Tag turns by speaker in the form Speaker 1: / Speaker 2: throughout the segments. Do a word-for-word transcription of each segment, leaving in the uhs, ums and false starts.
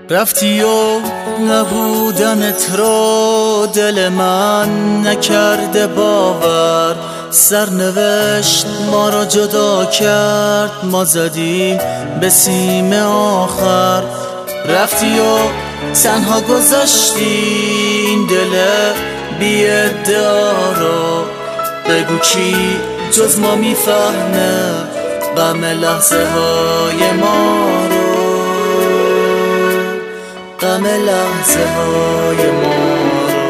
Speaker 1: رفتی و نبودنت رو دل من نکرده باور، سرنوشت ما را جدا کرد، ما زدیم به سیم آخر. رفتی و تنها گذاشتی این دل بی ادعا را، بگو کی جز ما میفهمه غم لحظه های ما رو، غم لحظه های ما رو.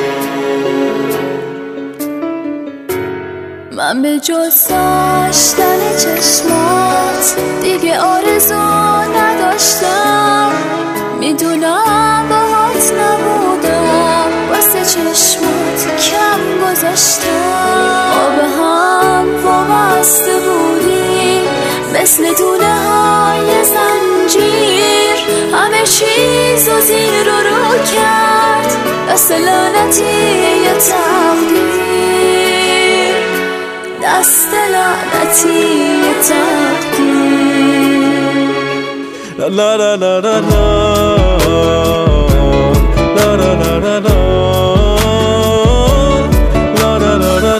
Speaker 2: من به جز داشتن چشمات دیگه آرزو نداشتم، میدونم باهات نبودم واسه چشمات کم گذاشتم. ما به هم وابسته بودیم مثل دونه های زنجیر، همه چیزو زیر و رو کرد دست لعنتی تقدیر، دست لعنتی تقدیر.
Speaker 3: La la la la la la la la la la la la la la la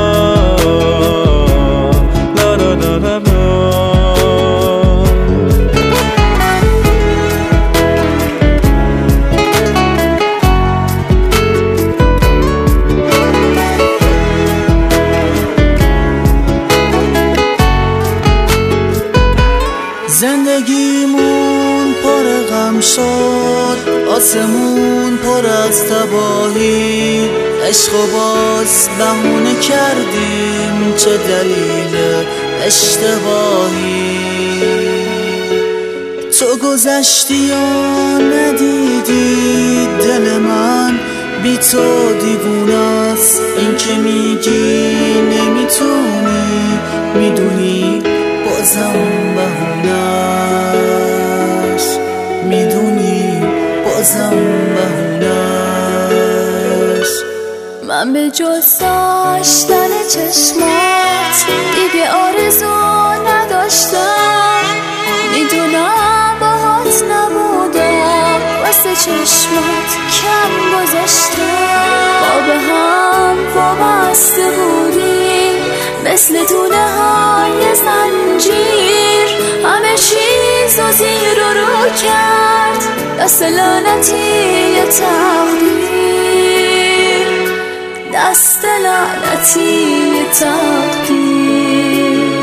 Speaker 3: la la la.
Speaker 1: زندگیمون پر غم شد، آسمون پر از تباهی، عشق و باز بهونه کردیم چه دلیل اشتباهی. تو گذشتی و ندیدی دل من بی تو دیوونه است، این که میگی نمیتونی، میدونی بازم بهونه است، میدونی بازم بهونه است.
Speaker 2: من به جز داشتن چشمات دیگه آرزو نداشتم، میدونم باهات نبودم واسه چشمات کم گذاشتم. ما به هم وابسته بودیم مثل دونه های زنجیر، همه چیزو زیر و رو کرد دست لعنتی تقدیر، دست لعنتی تقدیر.